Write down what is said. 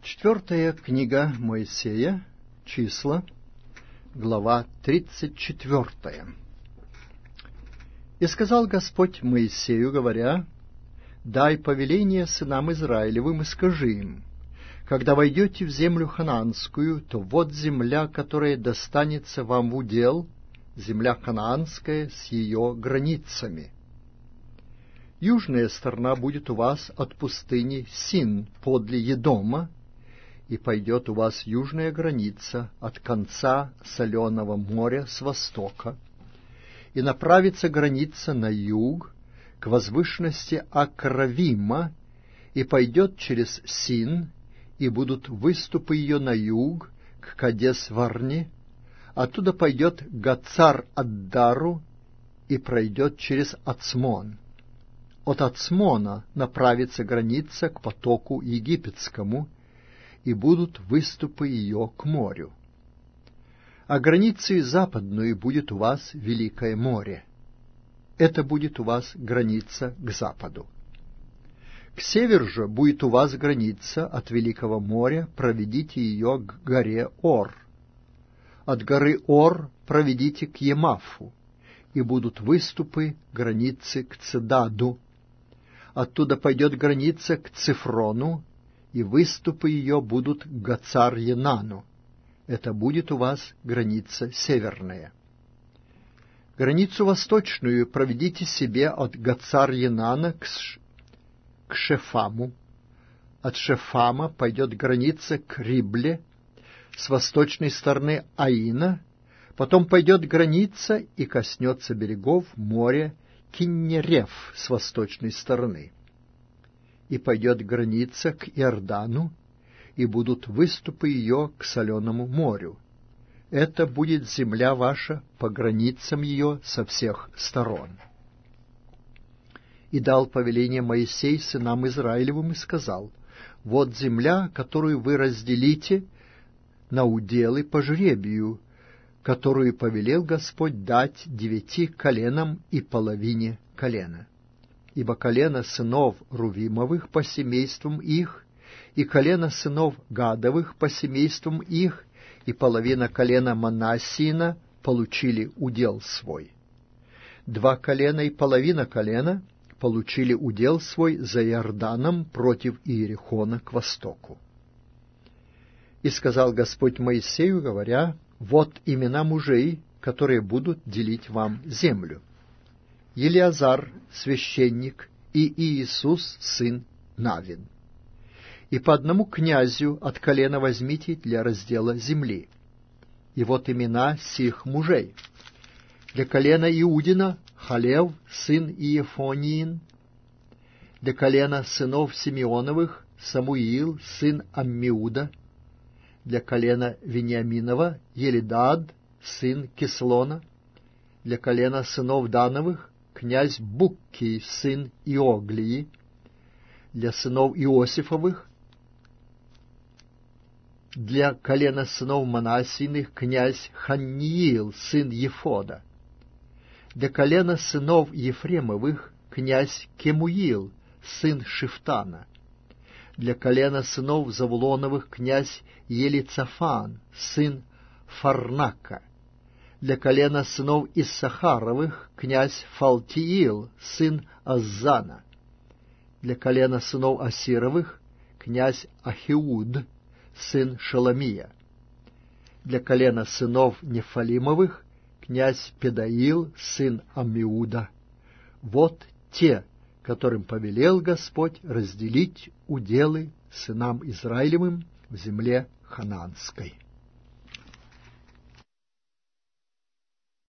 Четвертая книга Моисея, Числа, глава 34. «И сказал Господь Моисею, говоря: дай повеление сынам Израилевым и скажи им: когда войдете в землю ханаанскую, то вот земля, которая достанется вам в удел, земля ханаанская с ее границами. Южная сторона будет у вас от пустыни Син подле Едома, и пойдет у вас южная граница от конца Соленого моря с востока, и направится граница на юг к возвышенности Акравима, и пойдет через Син, и будут выступы ее на юг к Кадес-Варне, оттуда пойдет Гацар-Аддару и пройдет через Ацмон. От Ацмона направится граница к потоку египетскому, и будут выступы ее к морю. А границей западную будет у вас Великое море. Это будет у вас граница к западу. К северу же будет у вас граница от Великого моря, проведите ее к горе Ор. От горы Ор проведите к Емафу, и будут выступы границы к Цедаду. Оттуда пойдет граница к Цифрону, и выступы ее будут к Гацар-Енану. Это будет у вас граница северная. Границу восточную проведите себе от Гацар-Енана к Шефаму. От Шефама пойдет граница к Рибле, с восточной стороны Аина, потом пойдет граница и коснется берегов моря Киннерев с восточной стороны. И пойдет граница к Иордану, и будут выступы ее к Соленому морю. Это будет земля ваша по границам ее со всех сторон. И дал повеление Моисей сынам Израилевым и сказал: вот земля, которую вы разделите на уделы по жребию, которую повелел Господь дать 9 коленам и половине колена. Ибо колено сынов Рувимовых по семействам их, и колено сынов Гадовых по семействам их, и половина колена Манассиина получили удел свой. 2 колена и половина колена получили удел свой за Иорданом против Иерихона к востоку. И сказал Господь Моисею, говоря: вот имена мужей, которые будут делить вам землю: Елиазар, священник, и Иисус, сын Навин. И по одному князю от колена возьмите для раздела земли. И вот имена сих мужей: для колена Иудина Халев, сын Иефониин; для колена сынов Симеоновых Самуил, сын Аммиуда; для колена Вениаминова Елидад, сын Кислона; для колена сынов Дановых князь Буккий, сын Иоглии; для сынов Иосифовых, для колена сынов Манассиных князь Ханниил, сын Ефода; для колена сынов Ефремовых князь Кемуил, сын Шифтана; для колена сынов Завулоновых князь Елицафан, сын Фарнака; для колена сынов Иссахаровых князь Фалтиил, сын Аззана; для колена сынов Асировых князь Ахиуд, сын Шеламия; для колена сынов Нефалимовых князь Педаил, сын Аммиуда. Вот те, которым повелел Господь разделить уделы сынам Израилевым в земле ханаанской.